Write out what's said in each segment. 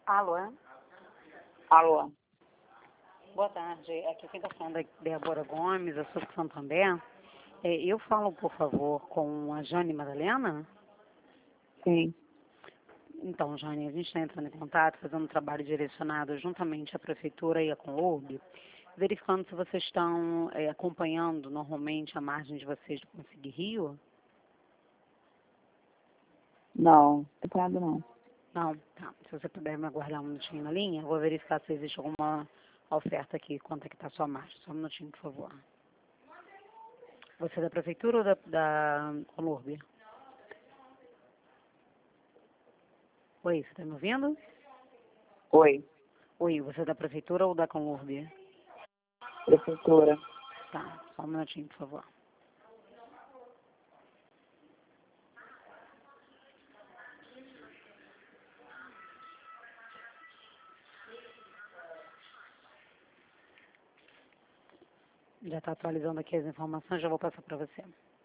Alô? Alô. Boa tarde. Aqui quem está falando é Débora Gomes, eu sou de Santander. Eu falo, por favor, com a Jane Madalena? Sim. Então, Jane, a gente está entrando em contato, fazendo um trabalho direcionado juntamente à Prefeitura e à Conurb, verificando se vocês estão acompanhando normalmente a margem de vocês do Conselho Rio. Não, temporada não. Não? Tá. Se você puder me aguardar um minutinho na linha, eu vou verificar se existe alguma oferta aqui, quanto é que está a sua margem. Só um minutinho, por favor. Você é da Prefeitura ou da Conurb? Oi, você está me ouvindo? Oi, Oi, você é da Prefeitura ou da Conurb? prefeitura. Tá, só um minutinho, por favor. Já está atualizando aqui as informações, já vou passar para você.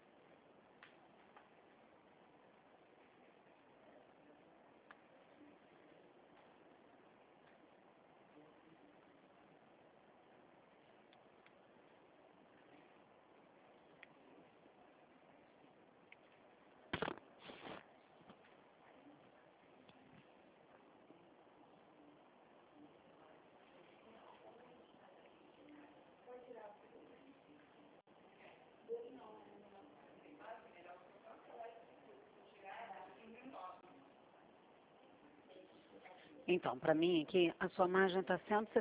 Então, para mim aqui, a sua margem está R$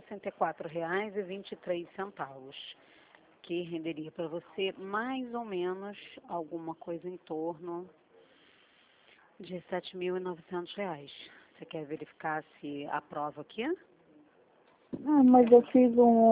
164,23, que renderia para você mais ou menos alguma coisa em torno de R$ 7.900. Você quer verificar se aprova aqui? Ah, mas eu fiz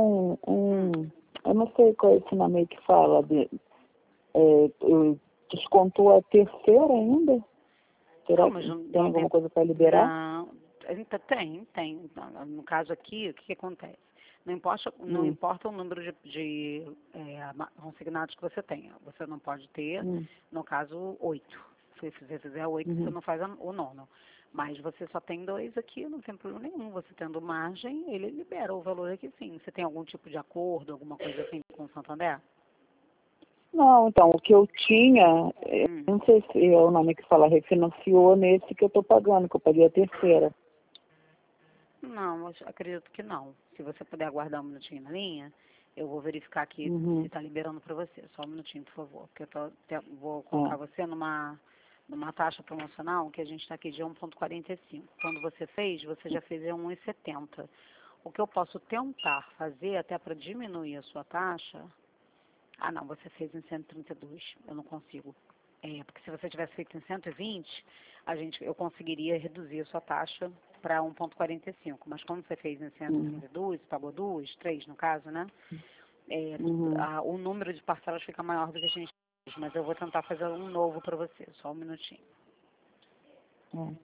eu não sei qual é esse nome aí que fala, descontou a terceira ainda? Será Mas que não tem alguma coisa para liberar? Não, ainda tem. No caso aqui, o que acontece? Não Hum, importa o número de consignados que você tenha. Você não pode ter, hum, no caso, 8. Se você fizer 8, você uhum. não faz o nono. Mas você só tem 2 aqui, não tem problema nenhum. Você tendo margem, ele libera o valor aqui sim. Você tem algum tipo de acordo, alguma coisa assim com o Santander? Não, então, o que eu tinha, Hum. não sei se é o nome que fala, refinanciou nesse que eu estou pagando, que eu paguei a terceira. Não, eu acredito que não. Se você puder aguardar um minutinho na linha, eu vou verificar aqui se Uhum. está liberando para você. Só um minutinho, por favor, porque vou colocar Tá. você numa taxa promocional que a gente está aqui de 1,45. Quando você fez, você já fez em 1,70. O que eu posso tentar fazer até para diminuir a sua taxa... Ah, não, você fez em 132. Eu não consigo. Porque se você tivesse feito em 120, eu conseguiria reduzir a sua taxa para 1,45. Mas como você fez em Uhum. 132, pagou 2, 3 no caso, né? Uhum. O número de parcelas fica maior do que a gente fez, mas eu vou tentar fazer um novo para você. Só um minutinho. É.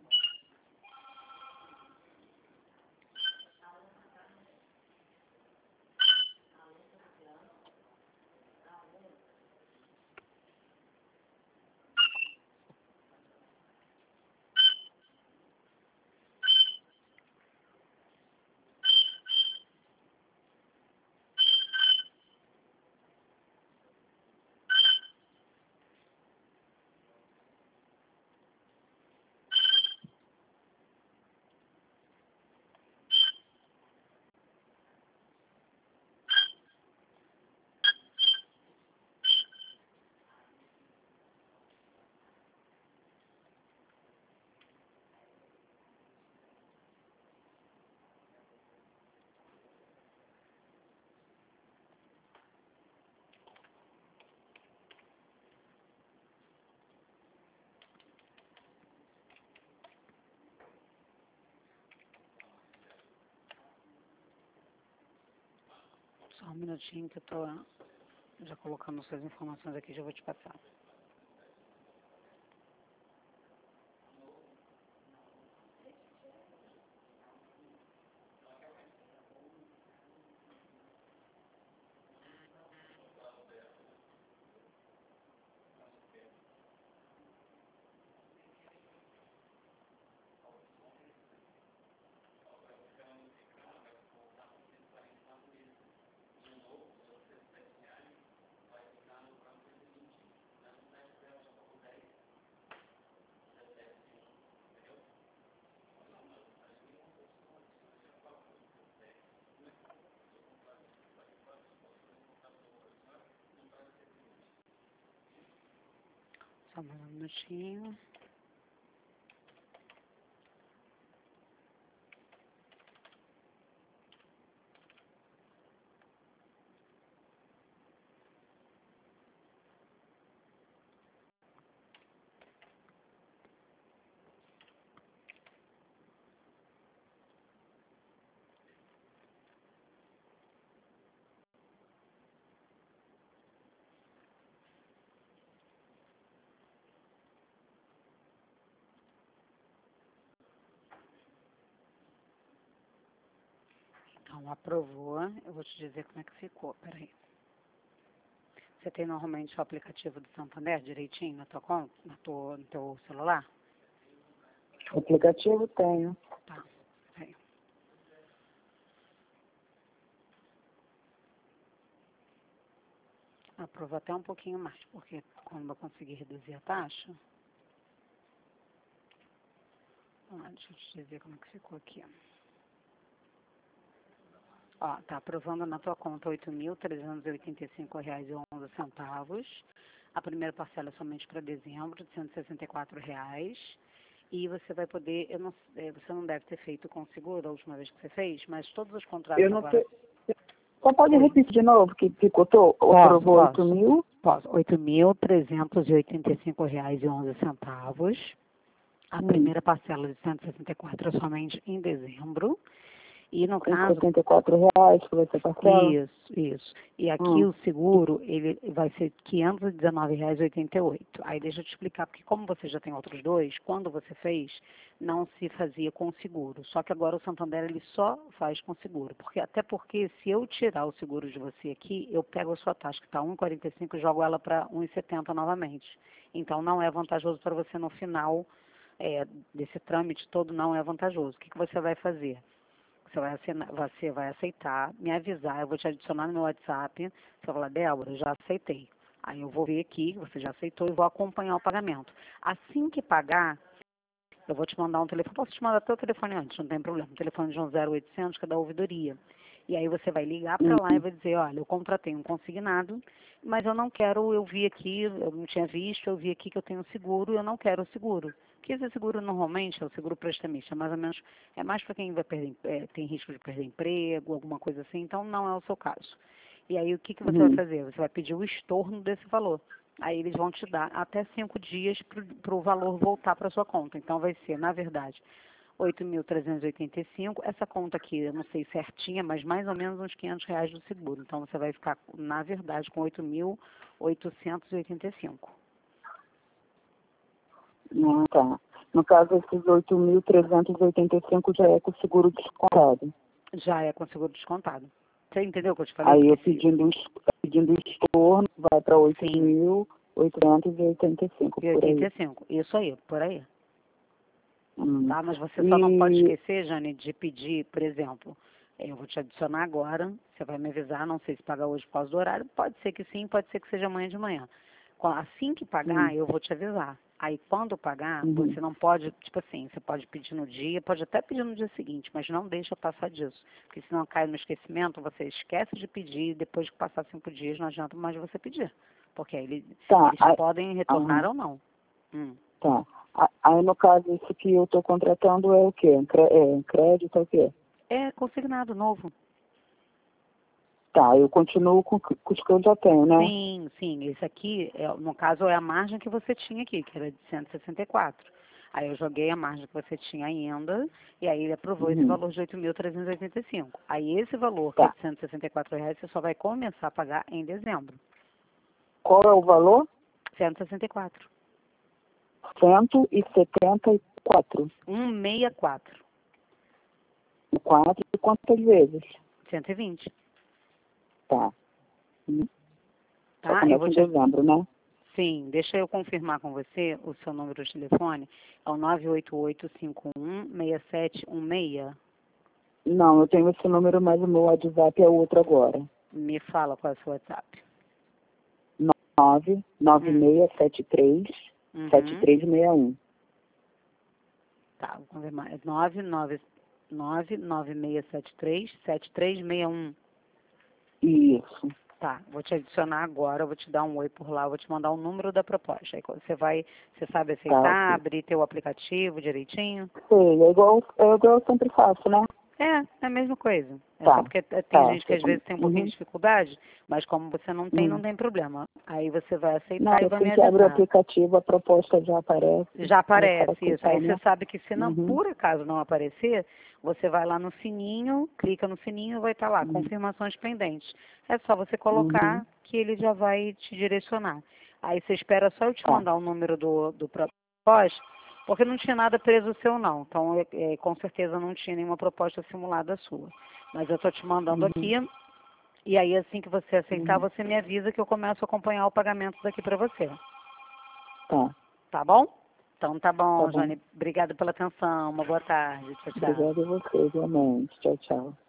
Só um minutinho que eu estou já colocando suas informações aqui, já vou te passar. Só mais um minutinho. Então, aprovou. Eu vou te dizer como é que ficou. Peraí. Você tem normalmente o aplicativo do Santander direitinho na tua conta, no teu celular? O aplicativo tenho. Tá. Peraí. Aprovou até um pouquinho mais, porque quando eu conseguir reduzir a taxa... deixa eu te dizer como é que ficou aqui. Ó, tá aprovando na tua conta R$ 8.385,11. A primeira parcela é somente para dezembro, de R$ 164. E você vai poder, você não deve ter feito com seguro a última vez que você fez, mas todos os contratos Eu não agora... sei. Só pode repetir de novo, que picotou? Aprovou 8 mil? Posso. R$ 8.385,11. A primeira parcela de 164 é somente em dezembro. E no caso... R$ 74 que vai ser parcela? Isso. E aqui o seguro, ele vai ser R$ 519,88. Aí deixa eu te explicar, porque como você já tem outros dois, quando você fez, não se fazia com seguro. Só que agora o Santander, ele só faz com seguro. Até porque se eu tirar o seguro de você aqui, eu pego a sua taxa, que está 1,45, e jogo ela para 1,70 novamente. Então não é vantajoso para você no final desse trâmite todo, não é vantajoso. O que você vai fazer? Você vai aceitar, me avisar, eu vou te adicionar no meu WhatsApp, você vai falar, Débora, já aceitei. Aí eu vou ver aqui, você já aceitou e vou acompanhar o pagamento. Assim que pagar, eu vou te mandar um telefone, posso te mandar até o telefone antes, não tem problema, um telefone de um 0800 que é da ouvidoria. E aí você vai ligar para lá e vai dizer, olha, eu contratei um consignado, mas eu não quero, eu vi aqui, eu não tinha visto, eu vi aqui que eu tenho seguro, eu não quero o seguro. Porque esse seguro normalmente é o seguro prestamista, mais ou menos, é mais para quem vai perder, tem risco de perder emprego, alguma coisa assim, então não é o seu caso. E aí o que você vai fazer? Você vai pedir o estorno desse valor. Aí eles vão te dar até 5 dias para o valor voltar para a sua conta. Então vai ser, na verdade, 8.385. Essa conta aqui, eu não sei certinha, mas mais ou menos uns R$ 500 do seguro. Então você vai ficar, na verdade, com 8.885. Tá. No caso, esses 8.385 já é com o seguro descontado. Já é com seguro descontado. Você entendeu o que eu te falei? Aí eu pedindo estorno, vai para 8.885 por aí. 85, isso aí, por aí. Tá, mas você E... só não pode esquecer, Jane, de pedir, por exemplo, eu vou te adicionar agora, você vai me avisar, não sei se paga hoje por causa do horário, pode ser que sim, pode ser que seja amanhã de manhã. Assim que pagar, eu vou te avisar. Aí quando pagar, você não pode, tipo assim, você pode pedir no dia, pode até pedir no dia seguinte, mas não deixa passar disso. Porque senão cai no esquecimento, você esquece de pedir, depois que passar 5 dias não adianta mais você pedir. Porque aí eles podem retornar ou não. Tá. Aí no caso, isso que eu estou contratando é o quê? Crédito é o quê? É consignado novo. Tá, eu continuo com os que eu já tenho, né? Sim. Esse aqui, no caso, é a margem que você tinha aqui, que era de 164. Aí eu joguei a margem que você tinha ainda, e aí ele aprovou esse valor de 8.385. Aí esse valor, que é de R$ 164, você só vai começar a pagar em dezembro. Qual é o valor? 164. 174. 164. 4 e quantas vezes? 120. Tá. Tá? Eu vou te... dezembro, né? Sim, deixa eu confirmar com você o seu número de telefone. É o 988516716. Não, eu tenho esse número, mas o meu WhatsApp é outro agora. Me fala qual é o seu WhatsApp. 99673-7361. Tá, vou confirmar. É 99673-7361. Isso. Tá, vou te adicionar agora, vou te dar um oi por lá, vou te mandar o número da proposta. Aí você sabe aceitar, ok. abrir teu aplicativo direitinho? Sei, é igual eu sempre faço, né? É a mesma coisa. É só Tá, porque tem tá. gente que às vezes tem um pouquinho de dificuldade, mas como você não Uhum. tem problema. Aí você vai Não, aceitar e vai me assim que abre o avisar. aplicativo, a proposta já aparece. Já Aí o cara aparece isso. clica, Aí você né? sabe que se não, Uhum. por acaso não aparecer, você vai lá no sininho, clica no sininho, vai estar lá, Uhum. confirmações pendentes. É só você Uhum. colocar que ele já vai te direcionar. Aí você espera só eu te Tá. mandar o número do propósito, porque não tinha nada preso seu não. Então, com certeza não tinha nenhuma proposta simulada sua. Mas eu estou te mandando Uhum. aqui, e aí assim que você aceitar, Uhum. você me avisa que eu começo a acompanhar o pagamento daqui para você. Tá, Tá bom? Então tá tá bom, bom. Jane. Obrigada pela atenção. Uma boa tarde. Tchau, tchau. Obrigada a você, realmente. Tchau, tchau.